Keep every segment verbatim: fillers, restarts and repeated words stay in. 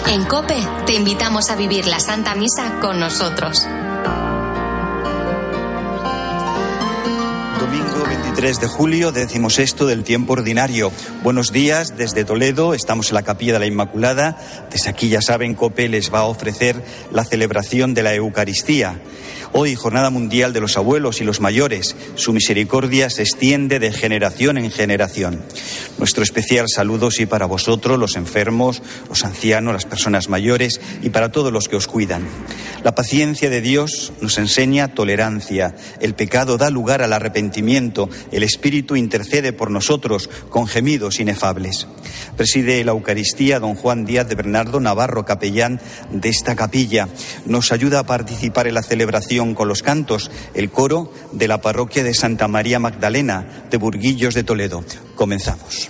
En COPE te invitamos a vivir la Santa Misa con nosotros. Domingo veintitrés de julio, decimosexto del tiempo ordinario. Buenos días desde Toledo, estamos en la Capilla de la Inmaculada. Desde aquí, ya saben, COPE les va a ofrecer la celebración de la Eucaristía. Hoy, Jornada Mundial de los Abuelos y los Mayores. Su misericordia se extiende de generación en generación. Nuestro especial saludo sí para vosotros, los enfermos, los ancianos, las personas mayores y para todos los que os cuidan. La paciencia de Dios nos enseña tolerancia. El pecado da lugar al arrepentimiento. El Espíritu intercede por nosotros con gemidos inefables. Preside la Eucaristía don Juan Díaz de Bernardo Navarro, capellán de esta capilla. Nos ayuda a participar en la celebración con los cantos el coro de la parroquia de Santa María Magdalena de Burguillos de Toledo. Comenzamos.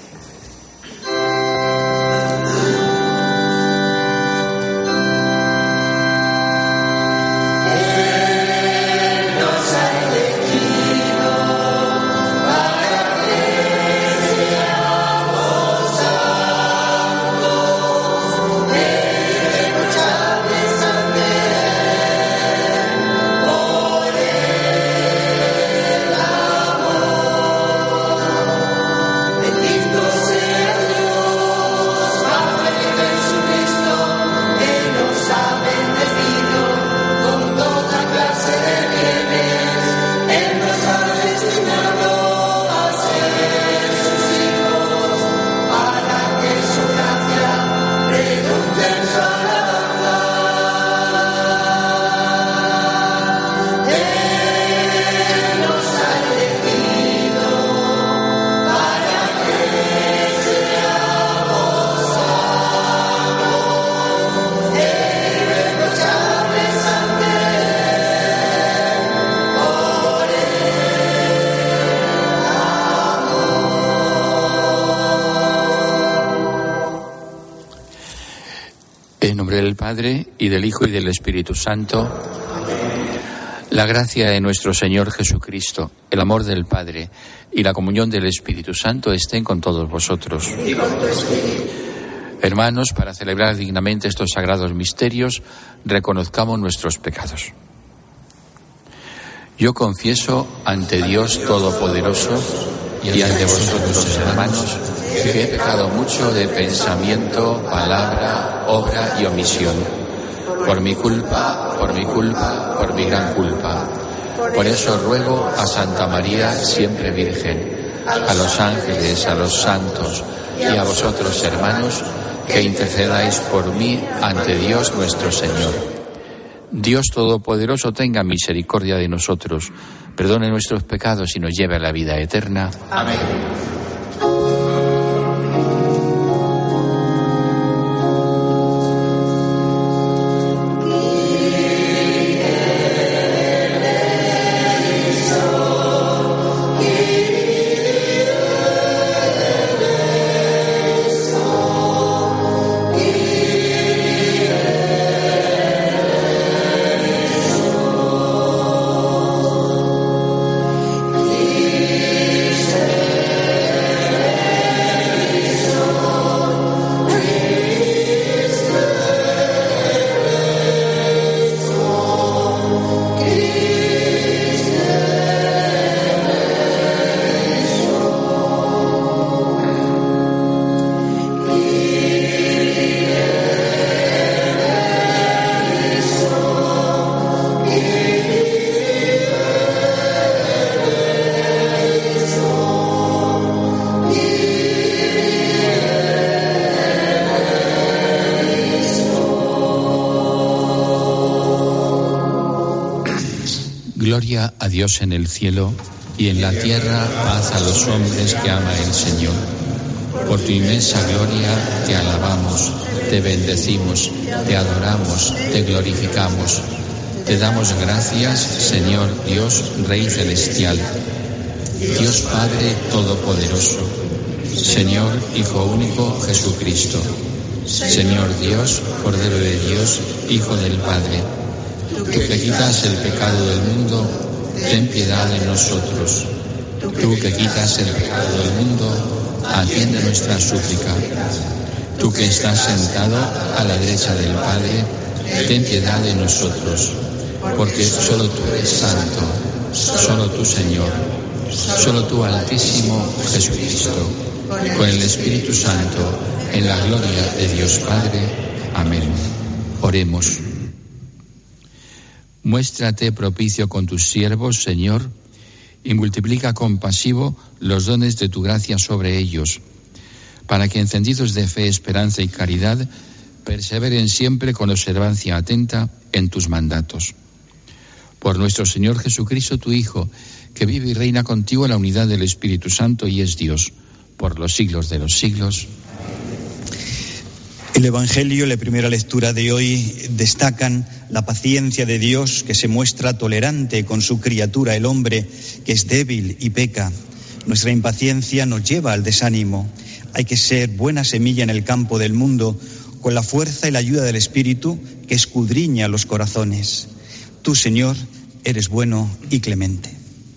Del Padre, y del Hijo, y del Espíritu Santo. La gracia de nuestro Señor Jesucristo, el amor del Padre y la comunión del Espíritu Santo estén con todos vosotros. Hermanos, para celebrar dignamente estos sagrados misterios, reconozcamos nuestros pecados. Yo confieso ante Dios Todopoderoso y ante vosotros, hermanos, que he pecado mucho de pensamiento, palabra, obra y omisión. Por mi culpa, por mi culpa, por mi gran culpa. Por eso ruego a Santa María, siempre Virgen, a los ángeles, a los santos y a vosotros, hermanos, que intercedáis por mí ante Dios nuestro Señor. Dios Todopoderoso tenga misericordia de nosotros, perdone nuestros pecados y nos lleve a la vida eterna. Amén. Gloria a Dios en el cielo y en la tierra paz a los hombres que ama el Señor. Por tu inmensa gloria te alabamos, te bendecimos, te adoramos, te glorificamos. Te damos gracias, Señor Dios, Rey celestial, Dios Padre todopoderoso, Señor Hijo único Jesucristo, Señor Dios, Cordero de Dios, Hijo del Padre. Tú que quitas el pecado del mundo, ten piedad de nosotros. Tú que quitas el pecado del mundo, atiende nuestra súplica. Tú que estás sentado a la derecha del Padre, ten piedad de nosotros, porque solo tú eres santo, solo tú, Señor, solo tú, Altísimo Jesucristo, con el Espíritu Santo, en la gloria de Dios Padre. Amén. Oremos. Muéstrate propicio con tus siervos, Señor, y multiplica compasivo los dones de tu gracia sobre ellos, para que, encendidos de fe, esperanza y caridad, perseveren siempre con observancia atenta en tus mandatos. Por nuestro Señor Jesucristo, tu Hijo, que vive y reina contigo en la unidad del Espíritu Santo y es Dios, por los siglos de los siglos. El Evangelio, la primera lectura de hoy, destacan la paciencia de Dios, que se muestra tolerante con su criatura, el hombre, que es débil y peca. Nuestra impaciencia nos lleva al desánimo. Hay que ser buena semilla en el campo del mundo, con la fuerza y la ayuda del Espíritu que escudriña los corazones. Tú, Señor, eres bueno y clemente.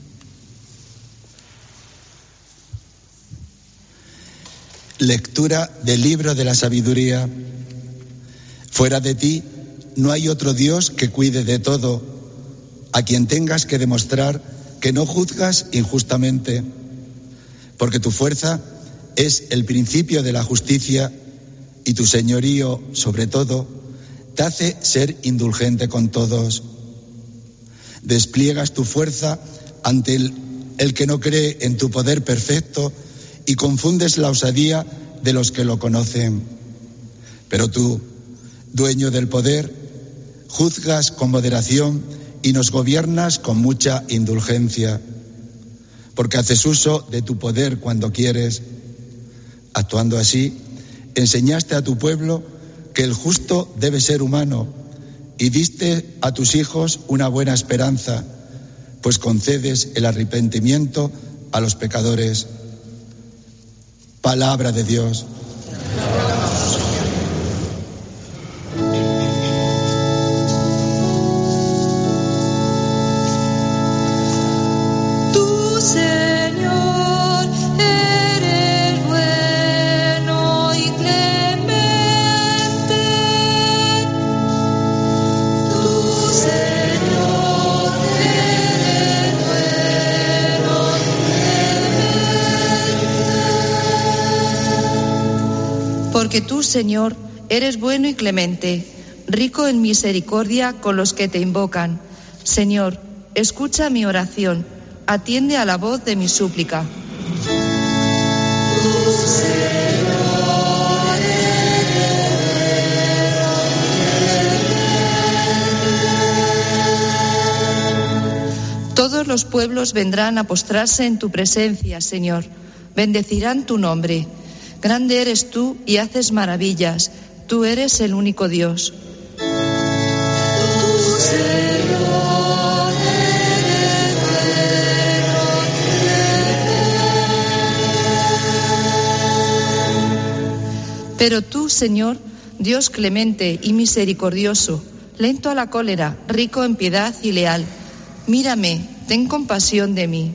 Lectura del libro de la sabiduría. Fuera de ti no hay otro Dios que cuide de todo, a quien tengas que demostrar que no juzgas injustamente, porque tu fuerza es el principio de la justicia y tu señorío, sobre todo, te hace ser indulgente con todos. Despliegas tu fuerza ante el, el que no cree en tu poder perfecto y confundes la osadía de los que lo conocen. Pero tú, dueño del poder, juzgas con moderación y nos gobiernas con mucha indulgencia, porque haces uso de tu poder cuando quieres. Actuando así, enseñaste a tu pueblo que el justo debe ser humano y diste a tus hijos una buena esperanza, pues concedes el arrepentimiento a los pecadores. Palabra de Dios. Tú, Señor, eres bueno y clemente. Tú, Señor, eres bueno y clemente. Porque tú, Señor, eres bueno y clemente, rico en misericordia con los que te invocan. Señor, escucha mi oración, atiende a la voz de mi súplica. Todos los pueblos vendrán a postrarse en tu presencia, Señor. Bendecirán tu nombre. Grande eres tú y haces maravillas. Tú eres el único Dios. Pero tú, Señor, Dios clemente y misericordioso, lento a la cólera, rico en piedad y leal, mírame, ten compasión de mí.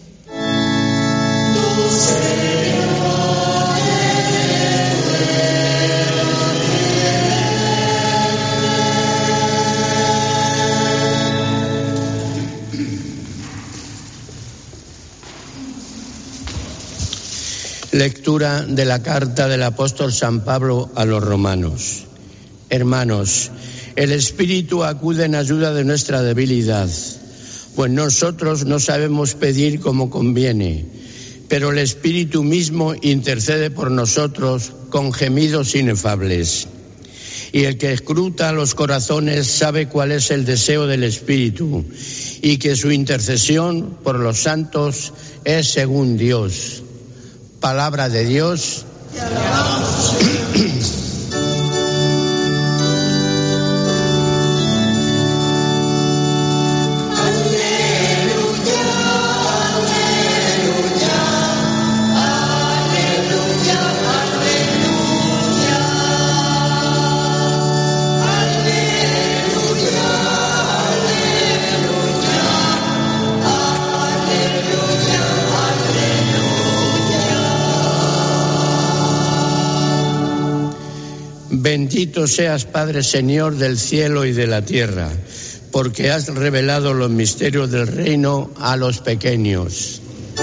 Lectura de la carta del apóstol San Pablo a los romanos. Hermanos, el Espíritu acude en ayuda de nuestra debilidad, pues nosotros no sabemos pedir como conviene, pero el Espíritu mismo intercede por nosotros con gemidos inefables. Y el que escruta los corazones sabe cuál es el deseo del Espíritu, y que su intercesión por los santos es según Dios. Palabra de Dios. Bendito seas, Padre Señor del cielo y de la tierra, porque has revelado los misterios del reino a los pequeños.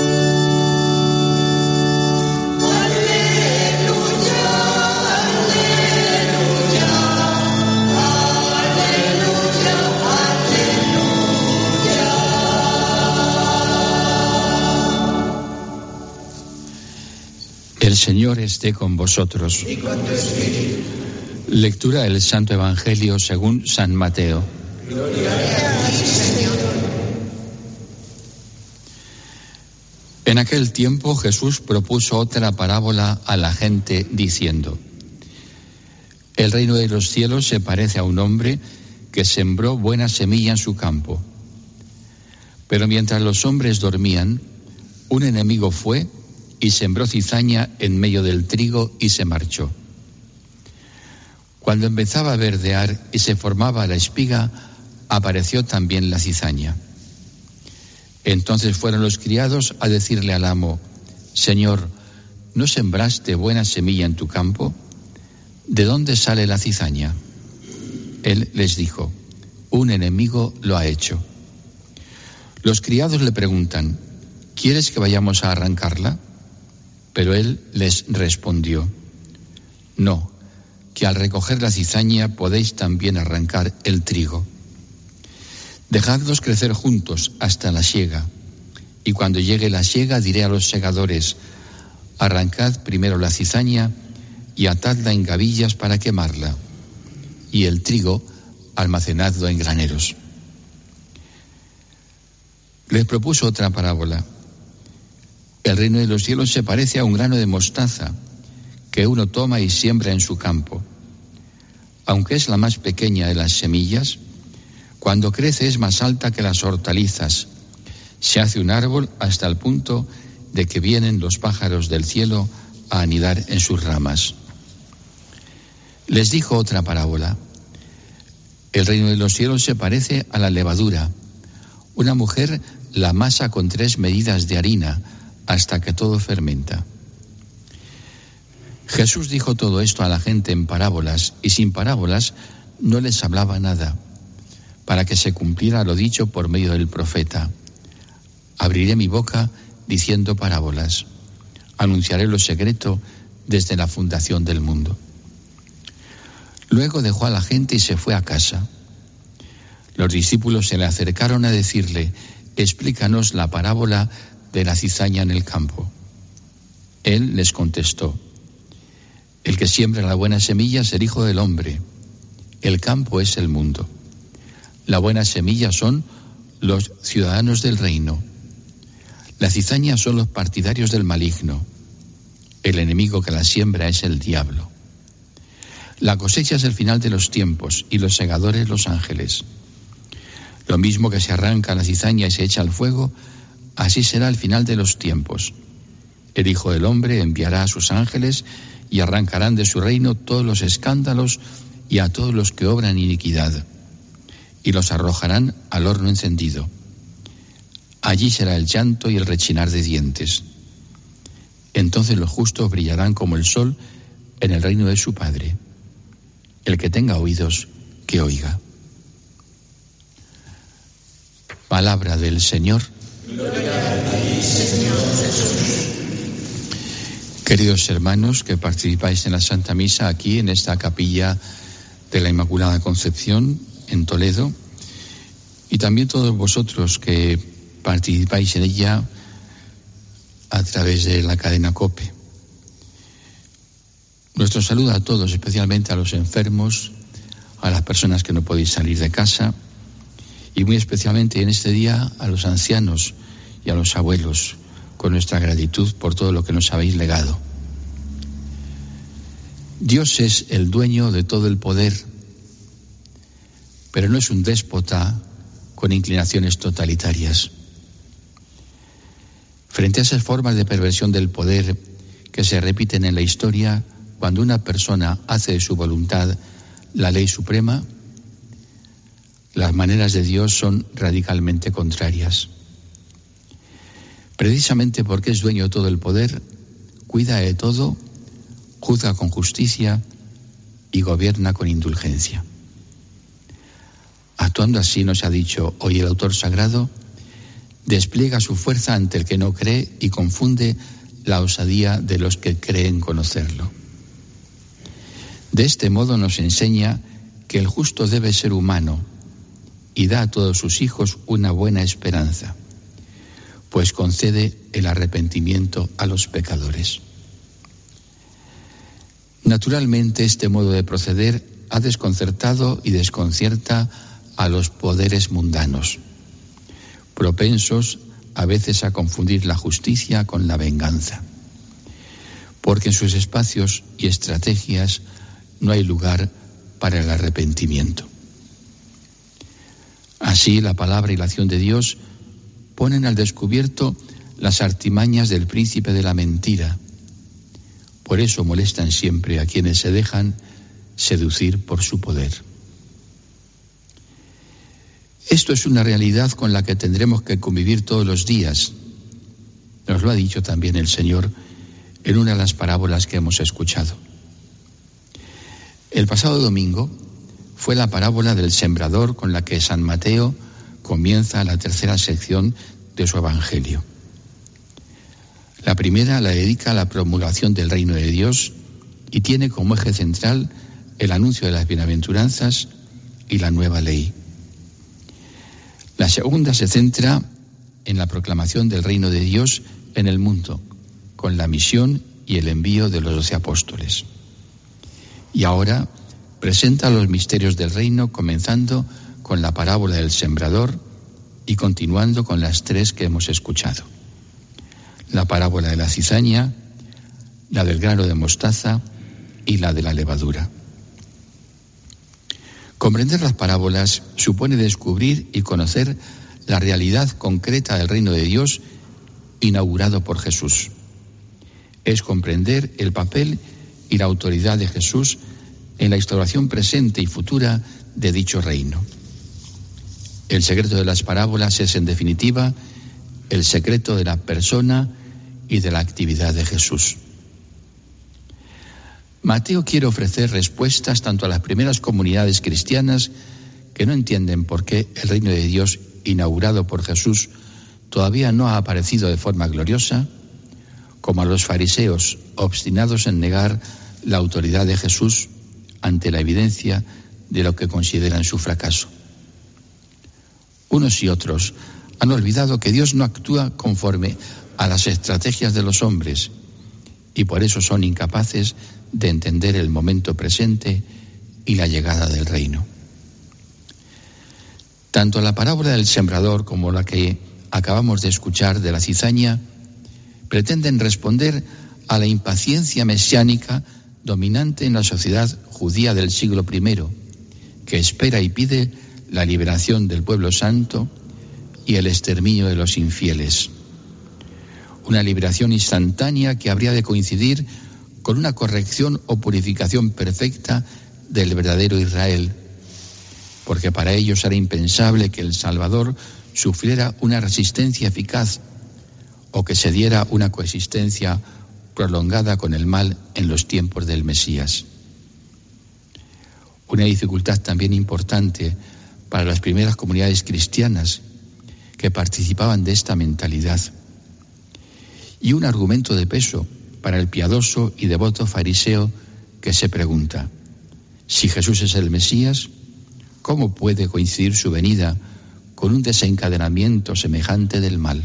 El Señor esté con vosotros. Y con tu espíritu. Lectura del Santo Evangelio según San Mateo. Gloria a ti, Señor. En aquel tiempo Jesús propuso otra parábola a la gente diciendo: El reino de los cielos se parece a un hombre que sembró buena semilla en su campo. Pero mientras los hombres dormían, un enemigo fue y sembró cizaña en medio del trigo y se marchó. Cuando empezaba a verdear y se formaba la espiga, apareció también la cizaña. Entonces fueron los criados a decirle al amo: Señor, ¿no sembraste buena semilla en tu campo? ¿De dónde sale la cizaña? Él les dijo: Un enemigo lo ha hecho. Los criados le preguntan: ¿Quieres que vayamos a arrancarla? Pero él les respondió: No, que al recoger la cizaña podéis también arrancar el trigo. Dejadlos crecer juntos hasta la siega, y cuando llegue la siega diré a los segadores: Arrancad primero la cizaña y atadla en gavillas para quemarla, y el trigo almacenadlo en graneros. Les propuso otra parábola. El reino de los cielos se parece a un grano de mostaza que uno toma y siembra en su campo. Aunque es la más pequeña de las semillas, cuando crece es más alta que las hortalizas. Se hace un árbol hasta el punto de que vienen los pájaros del cielo a anidar en sus ramas. Les dijo otra parábola. El reino de los cielos se parece a la levadura. Una mujer la amasa con tres medidas de harina hasta que todo fermenta. Jesús dijo todo esto a la gente en parábolas, y sin parábolas no les hablaba nada, para que se cumpliera lo dicho por medio del profeta: Abriré mi boca diciendo parábolas, anunciaré lo secreto desde la fundación del mundo. Luego dejó a la gente y se fue a casa. Los discípulos se le acercaron a decirle: Explícanos la parábola de la cizaña en el campo. Él les contestó: El que siembra la buena semilla es el Hijo del Hombre. El campo es el mundo. La buena semilla son los ciudadanos del reino. La cizaña son los partidarios del maligno. El enemigo que la siembra es el diablo. La cosecha es el final de los tiempos y los segadores los ángeles. Lo mismo que se arranca la cizaña y se echa al fuego, así será el final de los tiempos. El Hijo del Hombre enviará a sus ángeles y arrancarán de su reino todos los escándalos y a todos los que obran iniquidad, y los arrojarán al horno encendido. Allí será el llanto y el rechinar de dientes. Entonces los justos brillarán como el sol en el reino de su Padre. El que tenga oídos, que oiga. Palabra del Señor. Gloria a ti, Señor Jesús. Queridos hermanos que participáis en la Santa Misa aquí en esta capilla de la Inmaculada Concepción en Toledo, y también todos vosotros que participáis en ella a través de la cadena COPE. Nuestro saludo a todos, especialmente a los enfermos, a las personas que no podéis salir de casa, y muy especialmente en este día a los ancianos y a los abuelos, con nuestra gratitud por todo lo que nos habéis legado. Dios es el dueño de todo el poder, pero no es un déspota con inclinaciones totalitarias. Frente a esas formas de perversión del poder que se repiten en la historia, cuando una persona hace de su voluntad la ley suprema, las maneras de Dios son radicalmente contrarias. Precisamente porque es dueño de todo el poder, cuida de todo, juzga con justicia y gobierna con indulgencia. Actuando así, nos ha dicho hoy el autor sagrado, despliega su fuerza ante el que no cree y confunde la osadía de los que creen conocerlo. De este modo nos enseña que el justo debe ser humano y da a todos sus hijos una buena esperanza, pues concede el arrepentimiento a los pecadores. Naturalmente, este modo de proceder ha desconcertado y desconcierta a los poderes mundanos, propensos a veces a confundir la justicia con la venganza, porque en sus espacios y estrategias no hay lugar para el arrepentimiento. Así, la palabra y la acción de Dios ponen al descubierto las artimañas del príncipe de la mentira. Por eso molestan siempre a quienes se dejan seducir por su poder. Esto es una realidad con la que tendremos que convivir todos los días. Nos lo ha dicho también el Señor en una de las parábolas que hemos escuchado. El pasado domingo fue la parábola del sembrador con la que San Mateo comienza la tercera sección de su Evangelio. La primera la dedica a la promulgación del reino de Dios y tiene como eje central el anuncio de las bienaventuranzas y la nueva ley. La segunda se centra en la proclamación del reino de Dios en el mundo, con la misión y el envío de los doce apóstoles. Y ahora presenta los misterios del reino, comenzando con la parábola del sembrador y continuando con las tres que hemos escuchado. La parábola de la cizaña, la del grano de mostaza y la de la levadura. Comprender las parábolas supone descubrir y conocer la realidad concreta del reino de Dios inaugurado por Jesús. Es comprender el papel y la autoridad de Jesús en la instauración presente y futura de dicho reino. El secreto de las parábolas es, en definitiva, el secreto de la persona y de la actividad de Jesús. Mateo quiere ofrecer respuestas tanto a las primeras comunidades cristianas que no entienden por qué el reino de Dios inaugurado por Jesús todavía no ha aparecido de forma gloriosa, como a los fariseos obstinados en negar la autoridad de Jesús ante la evidencia de lo que consideran su fracaso. Unos y otros han olvidado que Dios no actúa conforme a las estrategias de los hombres y por eso son incapaces de entender el momento presente y la llegada del reino. Tanto la parábola del sembrador como la que acabamos de escuchar de la cizaña pretenden responder a la impaciencia mesiánica dominante en la sociedad judía del siglo primero, que espera y pide la liberación del pueblo santo y el exterminio de los infieles. Una liberación instantánea que habría de coincidir con una corrección o purificación perfecta del verdadero Israel, porque para ellos era impensable que el Salvador sufriera una resistencia eficaz o que se diera una coexistencia prolongada con el mal en los tiempos del Mesías. Una dificultad también importante para las primeras comunidades cristianas que participaban de esta mentalidad. Y un argumento de peso para el piadoso y devoto fariseo que se pregunta: si Jesús es el Mesías, ¿cómo puede coincidir su venida con un desencadenamiento semejante del mal?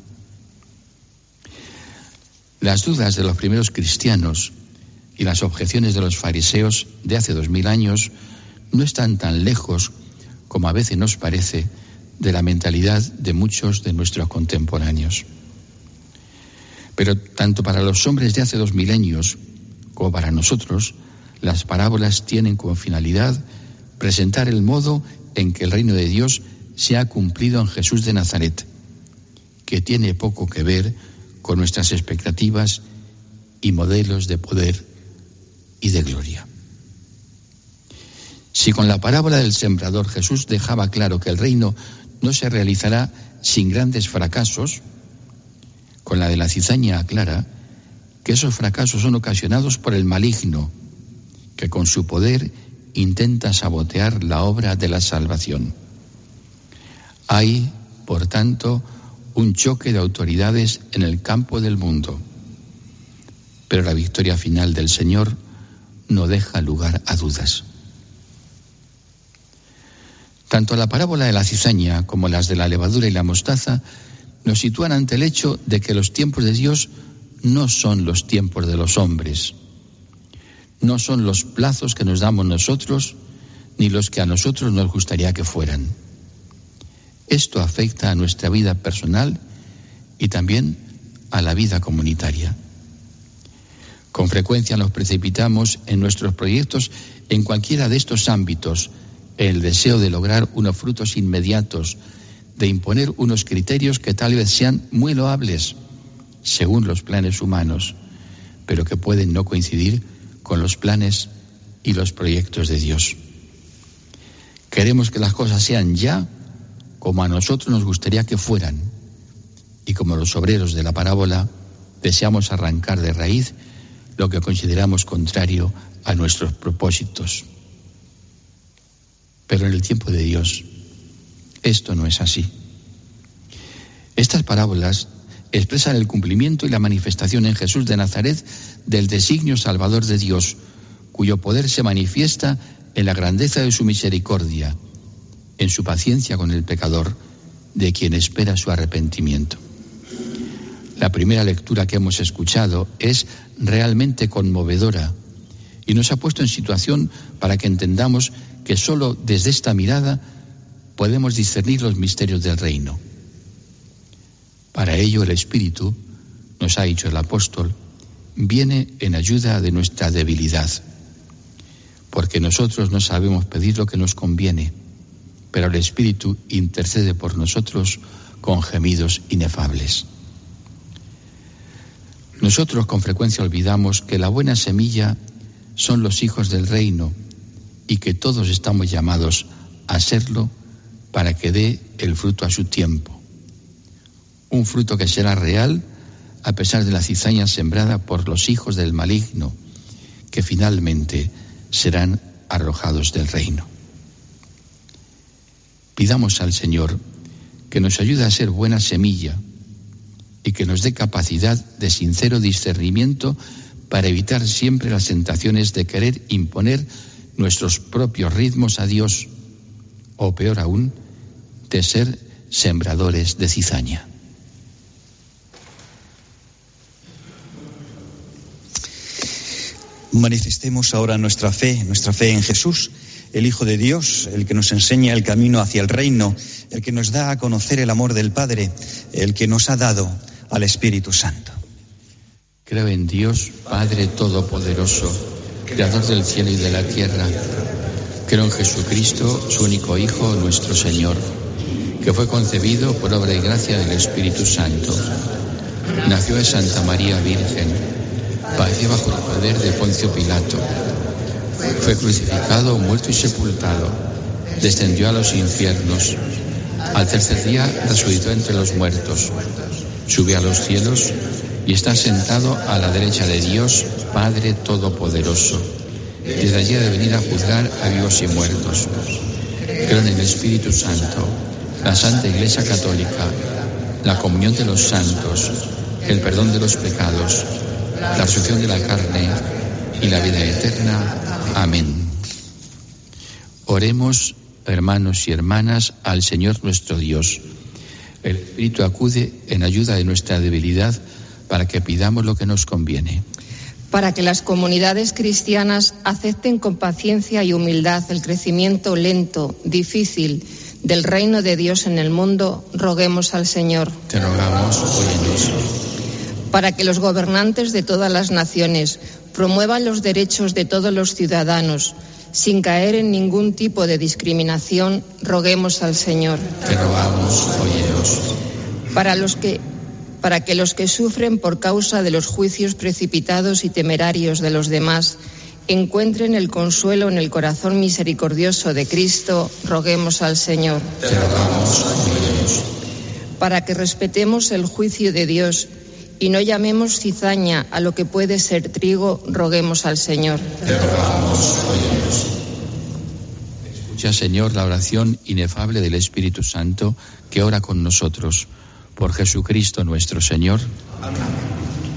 Las dudas de los primeros cristianos y las objeciones de los fariseos de hace dos mil años no están tan lejos como a veces nos parece de la mentalidad de muchos de nuestros contemporáneos. Pero tanto para los hombres de hace dos milenios como para nosotros, las parábolas tienen como finalidad presentar el modo en que el reino de Dios se ha cumplido en Jesús de Nazaret, que tiene poco que ver con nuestras expectativas y modelos de poder y de gloria. Si con la parábola del sembrador Jesús dejaba claro que el reino no se realizará sin grandes fracasos, con la de la cizaña aclara que esos fracasos son ocasionados por el maligno que con su poder intenta sabotear la obra de la salvación. Hay, por tanto, un choque de autoridades en el campo del mundo, pero la victoria final del Señor no deja lugar a dudas. Tanto la parábola de la cizaña como las de la levadura y la mostaza nos sitúan ante el hecho de que los tiempos de Dios no son los tiempos de los hombres, no son los plazos que nos damos nosotros, ni los que a nosotros nos gustaría que fueran. Esto afecta a nuestra vida personal y también a la vida comunitaria. Con frecuencia nos precipitamos en nuestros proyectos en cualquiera de estos ámbitos, el deseo de lograr unos frutos inmediatos, de imponer unos criterios que tal vez sean muy loables, según los planes humanos, pero que pueden no coincidir con los planes y los proyectos de Dios. Queremos que las cosas sean ya como a nosotros nos gustaría que fueran, y como los obreros de la parábola, deseamos arrancar de raíz lo que consideramos contrario a nuestros propósitos. Pero en el tiempo de Dios, esto no es así. Estas parábolas expresan el cumplimiento y la manifestación en Jesús de Nazaret del designio salvador de Dios, cuyo poder se manifiesta en la grandeza de su misericordia, en su paciencia con el pecador, de quien espera su arrepentimiento. La primera lectura que hemos escuchado es realmente conmovedora y nos ha puesto en situación para que entendamos que solo desde esta mirada podemos discernir los misterios del reino. Para ello el Espíritu, nos ha dicho el apóstol, viene en ayuda de nuestra debilidad, porque nosotros no sabemos pedir lo que nos conviene, pero el Espíritu intercede por nosotros con gemidos inefables. Nosotros con frecuencia olvidamos que la buena semilla son los hijos del reino y que todos estamos llamados a serlo para que dé el fruto a su tiempo. Un fruto que será real a pesar de la cizaña sembrada por los hijos del maligno, que finalmente serán arrojados del reino. Pidamos al Señor que nos ayude a ser buena semilla y que nos dé capacidad de sincero discernimiento para evitar siempre las tentaciones de querer imponer nuestros propios ritmos a Dios, o peor aún, de ser sembradores de cizaña. Manifestemos ahora nuestra fe, nuestra fe en Jesús, el Hijo de Dios, el que nos enseña el camino hacia el reino, el que nos da a conocer el amor del Padre, el que nos ha dado al Espíritu Santo. Creo en Dios, Padre Todopoderoso, Creador del cielo y de la tierra. Creo en Jesucristo, su único Hijo, nuestro Señor, que fue concebido por obra y gracia del Espíritu Santo. Nació de Santa María Virgen, padeció bajo el poder de Poncio Pilato, fue crucificado, muerto y sepultado, descendió a los infiernos, al tercer día resucitó entre los muertos, subió a los cielos y está sentado a la derecha de Dios, Padre Todopoderoso. Desde allí ha de venir a juzgar a vivos y muertos. Creo en el Espíritu Santo, la Santa Iglesia Católica, la comunión de los santos, el perdón de los pecados, la resurrección de la carne y la vida eterna. Amén. Oremos, hermanos y hermanas, al Señor nuestro Dios. El Espíritu acude en ayuda de nuestra debilidad para que pidamos lo que nos conviene. Para que las comunidades cristianas acepten con paciencia y humildad el crecimiento lento, difícil, del reino de Dios en el mundo, roguemos al Señor. Te rogamos, óyenos. Para que los gobernantes de todas las naciones promuevan los derechos de todos los ciudadanos, sin caer en ningún tipo de discriminación, roguemos al Señor. Te rogamos, óyenos. Para los que, para que los que sufren por causa de los juicios precipitados y temerarios de los demás encuentren el consuelo en el corazón misericordioso de Cristo, roguemos al Señor. Te rogamos, óyenos. Para que respetemos el juicio de Dios y no llamemos cizaña a lo que puede ser trigo, roguemos al Señor. Te rogamos, óyenos. Escucha, Señor, la oración inefable del Espíritu Santo que ora con nosotros. Por Jesucristo nuestro Señor. Amén.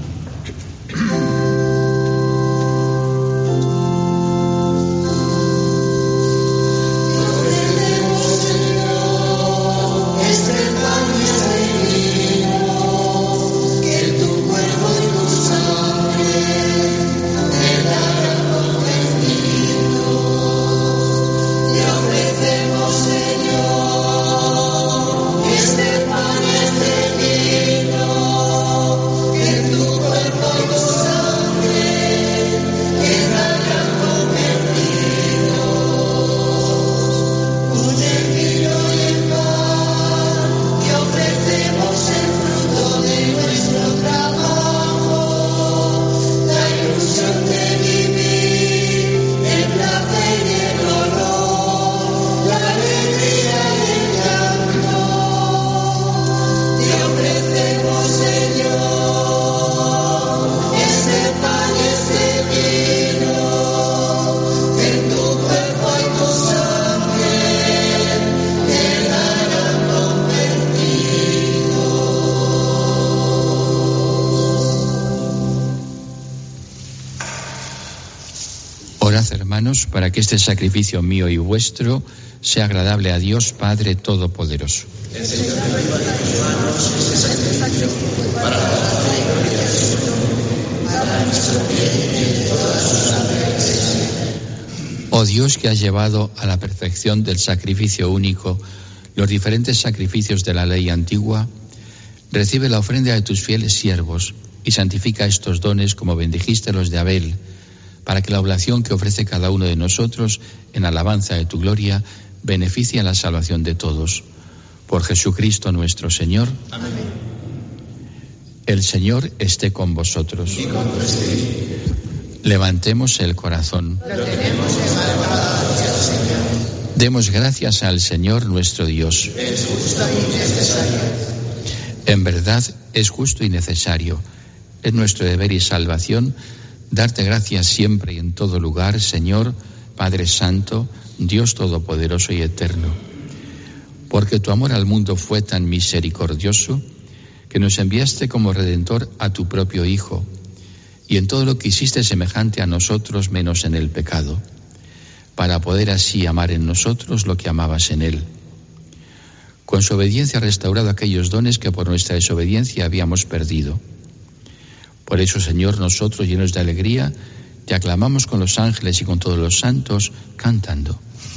Hermanos, para que este sacrificio mío y vuestro sea agradable a Dios Padre Todopoderoso. El Señor me ayude a tus manos este sacrificio para la gloria y gloria suya, para nuestro bien y de toda su santa Iglesia. Oh Dios, que has llevado a la perfección del sacrificio único los diferentes sacrificios de la ley antigua, recibe la ofrenda de tus fieles siervos y santifica estos dones como bendijiste los de Abel, para que la oblación que ofrece cada uno de nosotros en alabanza de tu gloria beneficie a la salvación de todos. Por Jesucristo nuestro Señor. Amén. El Señor esté con vosotros. Y con tu espíritu. Levantemos el corazón. Lo tenemos elevado hacia el Señor. Demos gracias al Señor nuestro Dios. Es justo y necesario. En verdad es justo y necesario. Es nuestro deber y salvación darte gracias siempre y en todo lugar, Señor, Padre Santo, Dios Todopoderoso y Eterno, porque tu amor al mundo fue tan misericordioso que nos enviaste como Redentor a tu propio Hijo, y en todo lo que hiciste semejante a nosotros menos en el pecado, para poder así amar en nosotros lo que amabas en Él. Con su obediencia ha restaurado aquellos dones que por nuestra desobediencia habíamos perdido. Por eso, Señor, nosotros, llenos de alegría, te aclamamos con los ángeles y con todos los santos, cantando.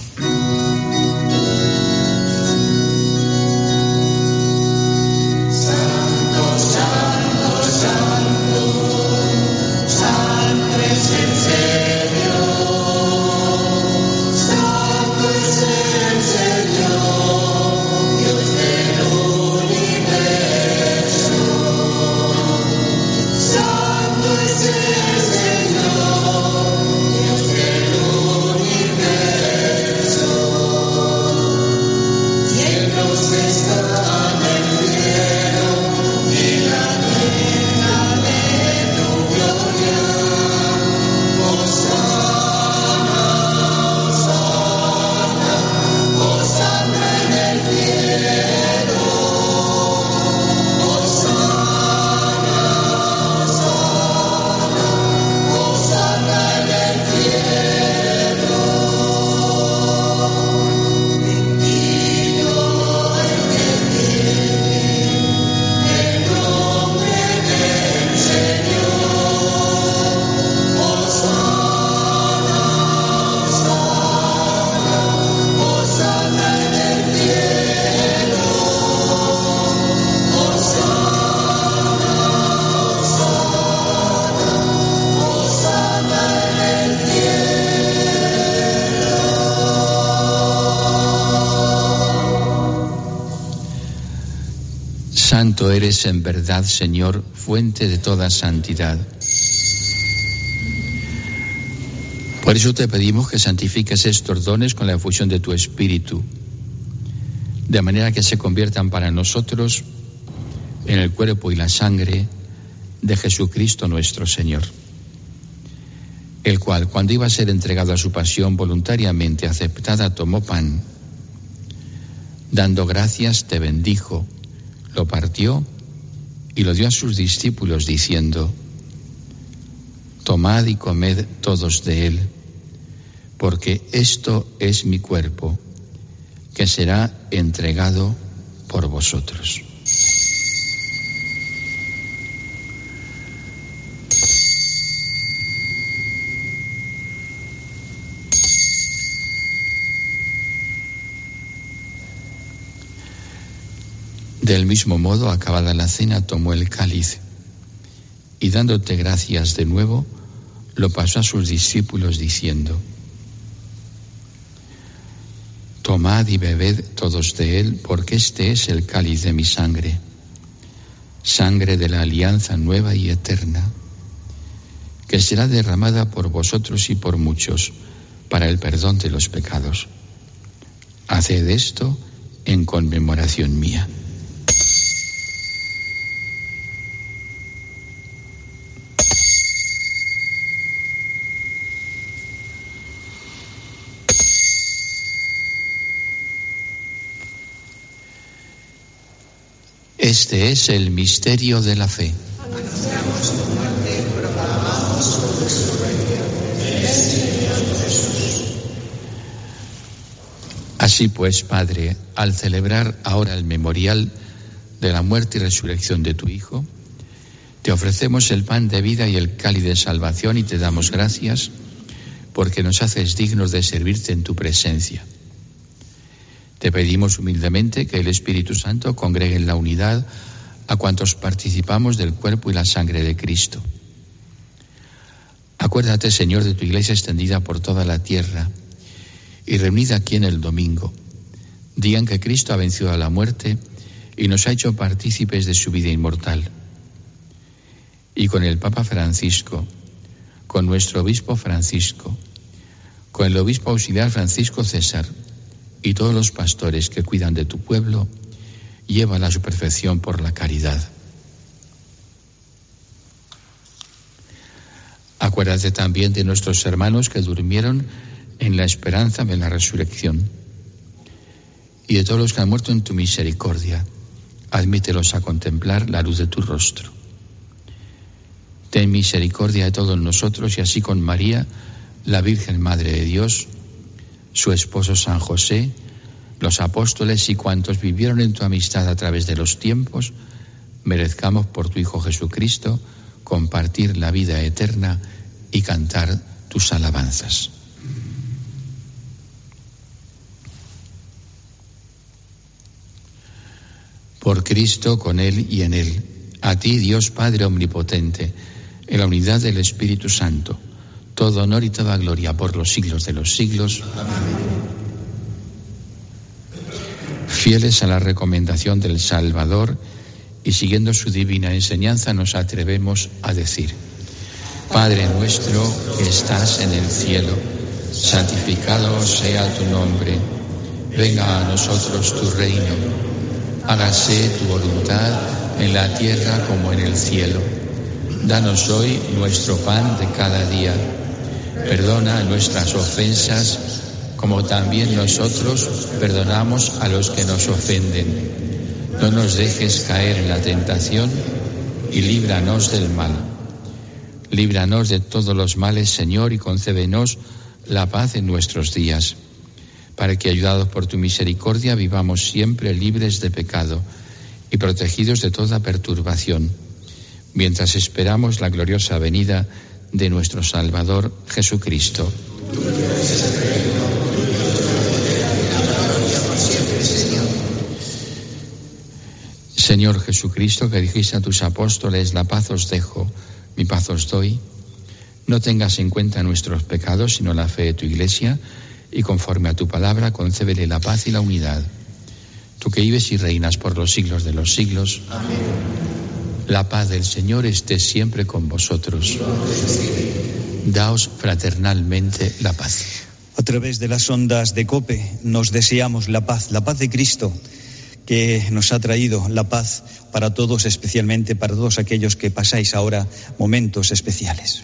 Santo eres en verdad, Señor, fuente de toda santidad. Por eso te pedimos que santifiques estos dones con la efusión de tu Espíritu, de manera que se conviertan para nosotros en el cuerpo y la sangre de Jesucristo nuestro Señor, el cual, cuando iba a ser entregado a su pasión voluntariamente aceptada, tomó pan, dando gracias, te bendijo, lo partió y lo dio a sus discípulos, diciendo: tomad y comed todos de él, porque esto es mi cuerpo, que será entregado por vosotros. Del mismo modo, acabada la cena, tomó el cáliz y, dándote gracias de nuevo, lo pasó a sus discípulos, diciendo: tomad y bebed todos de él, porque este es el cáliz de mi sangre, sangre de la alianza nueva y eterna, que será derramada por vosotros y por muchos para el perdón de los pecados. Haced esto en conmemoración mía. Este es el misterio de la fe. Así pues, Padre, al celebrar ahora el memorial de la muerte y resurrección de tu Hijo, te ofrecemos el pan de vida y el cáliz de salvación, y te damos gracias porque nos haces dignos de servirte en tu presencia. Te pedimos humildemente que el Espíritu Santo congregue en la unidad a cuantos participamos del cuerpo y la sangre de Cristo. Acuérdate, Señor, de tu Iglesia extendida por toda la tierra y reunida aquí en el domingo, día en que Cristo ha vencido a la muerte y nos ha hecho partícipes de su vida inmortal. Y con el Papa Francisco, con nuestro Obispo Francisco, con el Obispo Auxiliar Francisco César, y todos los pastores que cuidan de tu pueblo, llévala a su perfección por la caridad. Acuérdate también de nuestros hermanos que durmieron en la esperanza de la resurrección, y de todos los que han muerto en tu misericordia. Admítelos a contemplar la luz de tu rostro. Ten misericordia de todos nosotros, y así con María, la Virgen Madre de Dios, su esposo San José, los apóstoles y cuantos vivieron en tu amistad a través de los tiempos, merezcamos por tu Hijo Jesucristo compartir la vida eterna y cantar tus alabanzas. Por Cristo, con Él y en Él, a ti, Dios Padre Omnipotente, en la unidad del Espíritu Santo, todo honor y toda gloria por los siglos de los siglos. Amén. Fieles a la recomendación del Salvador y siguiendo su divina enseñanza, nos atrevemos a decir: Padre nuestro que estás en el cielo, santificado sea tu nombre. Venga a nosotros tu reino. Hágase tu voluntad en la tierra como en el cielo. Danos hoy nuestro pan de cada día. Perdona nuestras ofensas, como también nosotros perdonamos a los que nos ofenden. No nos dejes caer en la tentación y líbranos del mal. Líbranos de todos los males, Señor, y concédenos la paz en nuestros días, para que, ayudados por tu misericordia, vivamos siempre libres de pecado y protegidos de toda perturbación, mientras esperamos la gloriosa venida de nuestro Salvador Jesucristo. Señor Jesucristo, que dijiste a tus apóstoles: la paz os dejo, mi paz os doy, no tengas en cuenta nuestros pecados, sino la fe de tu Iglesia, y conforme a tu palabra, concédele la paz y la unidad. Tú que vives y reinas por los siglos de los siglos. Amén. La paz del Señor esté siempre con vosotros. Daos fraternalmente la paz. A través de las ondas de COPE nos deseamos la paz, la paz de Cristo, que nos ha traído la paz para todos, especialmente para todos aquellos que pasáis ahora momentos especiales.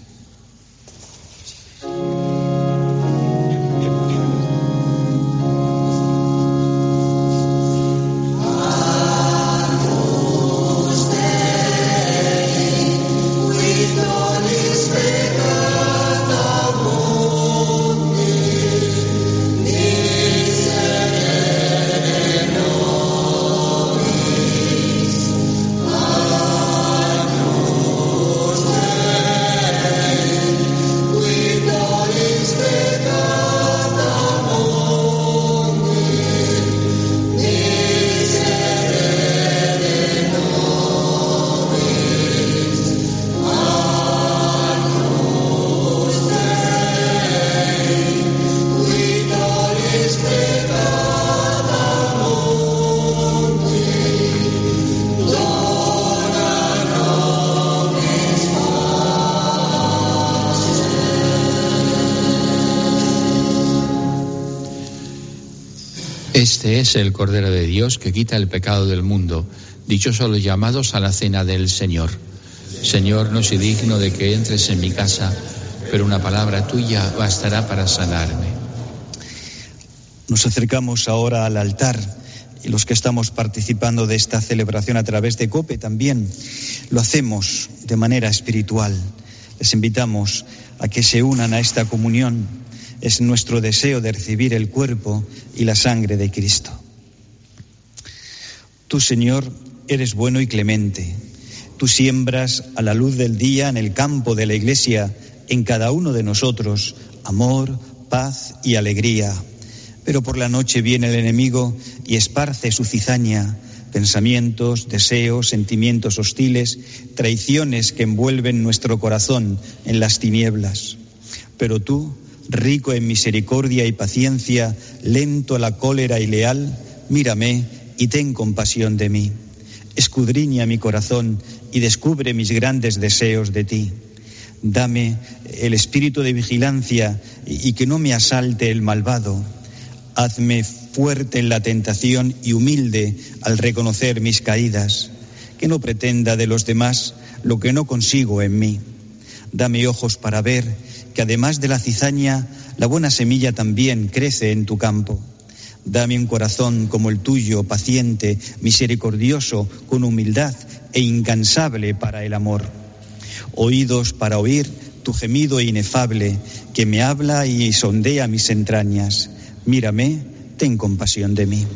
Este es el Cordero de Dios que quita el pecado del mundo. Dichosos los llamados a la cena del Señor. Señor, no soy digno de que entres en mi casa, pero una palabra tuya bastará para sanarme. Nos acercamos ahora al altar y los que estamos participando de esta celebración a través de COPE también lo hacemos de manera espiritual. Les invitamos a que se unan a esta comunión. Es nuestro deseo de recibir el cuerpo y la sangre de Cristo. Tú, Señor, eres bueno y clemente. Tú siembras a la luz del día en el campo de la Iglesia, en cada uno de nosotros, amor, paz y alegría. Pero por la noche viene el enemigo y esparce su cizaña, pensamientos, deseos, sentimientos hostiles, traiciones que envuelven nuestro corazón en las tinieblas. Pero tú, rico en misericordia y paciencia, lento a la cólera y leal, mírame y ten compasión de mí. Escudriña mi corazón y descubre mis grandes deseos de ti. Dame el espíritu de vigilancia y que no me asalte el malvado. Hazme fuerte en la tentación y humilde al reconocer mis caídas. Que no pretenda de los demás lo que no consigo en mí. Dame ojos para ver que además de la cizaña, la buena semilla también crece en tu campo. Dame un corazón como el tuyo, paciente, misericordioso, con humildad e incansable para el amor. Oídos para oír tu gemido inefable, que me habla y sondea mis entrañas. Mírame, ten compasión de mí.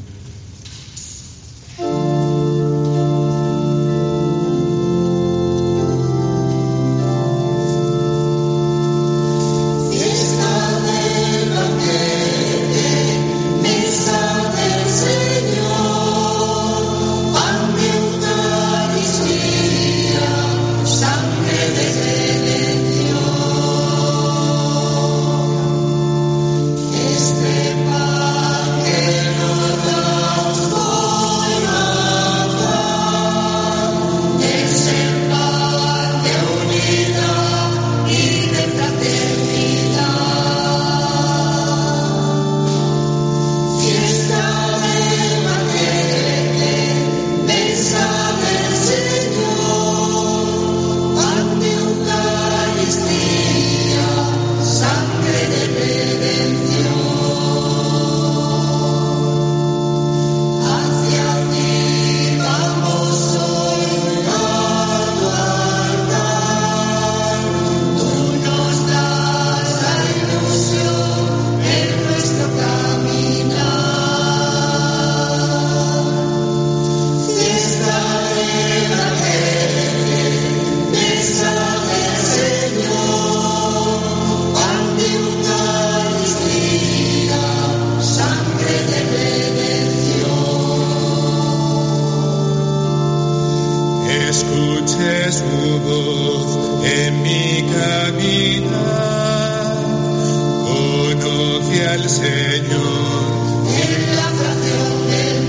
Escuché su voz en mi caminar, conocí al Señor en la fracción del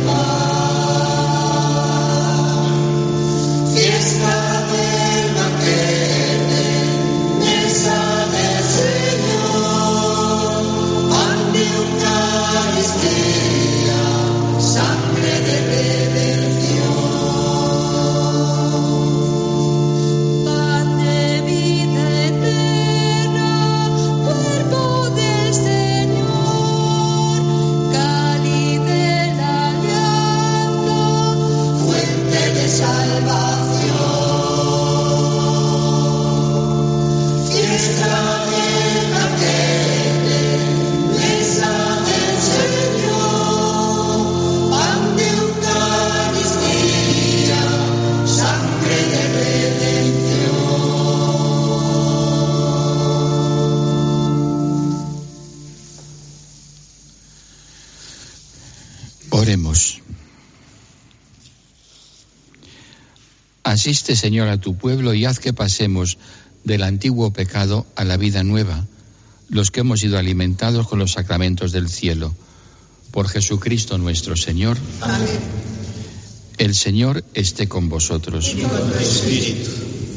pan. Fiesta del banquete, mesa del Señor, pan de Eucaristía, sangre de Oremos. Asiste, Señor, a tu pueblo y haz que pasemos del antiguo pecado a la vida nueva, los que hemos sido alimentados con los sacramentos del cielo. Por Jesucristo nuestro Señor. Amén. El Señor esté con vosotros. Y con tu espíritu.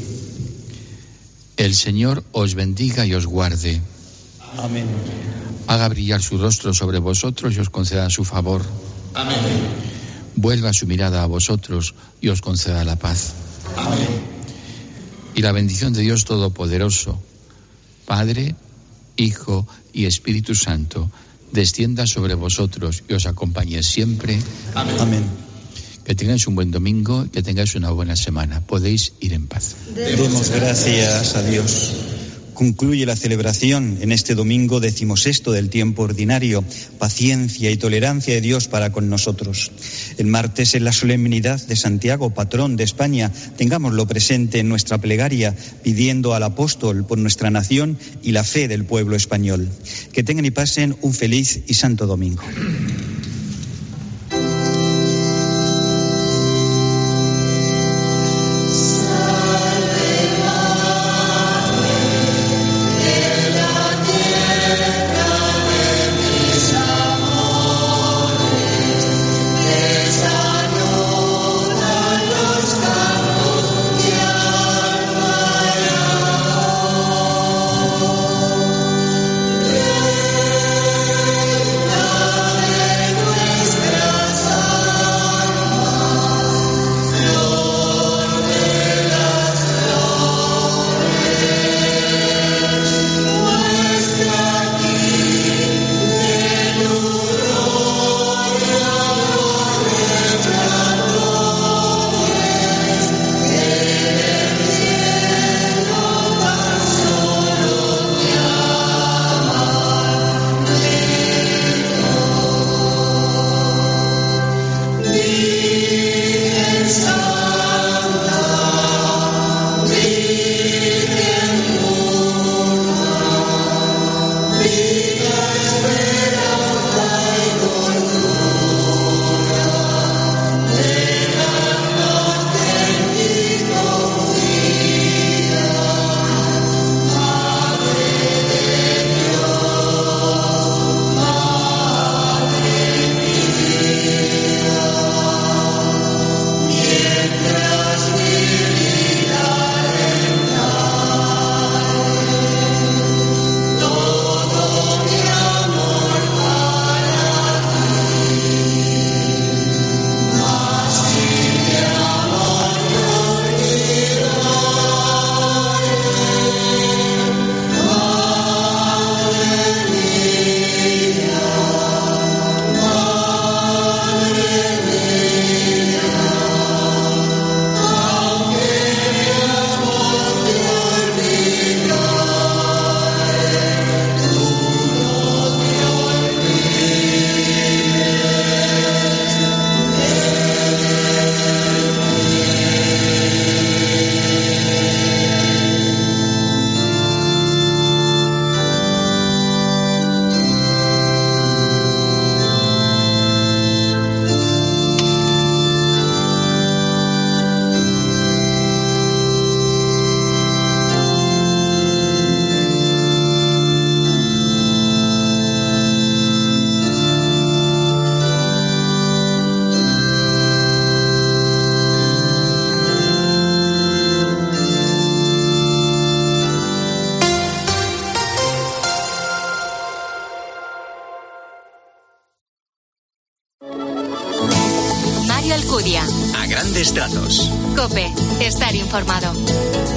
El Señor os bendiga y os guarde. Amén. Haga brillar su rostro sobre vosotros y os conceda su favor. Amén. Vuelva su mirada a vosotros y os conceda la paz. Amén. Y la bendición de Dios Todopoderoso, Padre, Hijo y Espíritu Santo, descienda sobre vosotros y os acompañe siempre. Amén. Amén. Que tengáis un buen domingo, que tengáis una buena semana. Podéis ir en paz. Demos gracias a Dios. Concluye la celebración en este domingo decimosexto del tiempo ordinario, paciencia y tolerancia de Dios para con nosotros. El martes, en la solemnidad de Santiago, patrón de España, tengámoslo presente en nuestra plegaria, pidiendo al apóstol por nuestra nación y la fe del pueblo español. Que tengan y pasen un feliz y santo domingo. Mario Alcudia. A grandes trazos. COPE. Estar informado.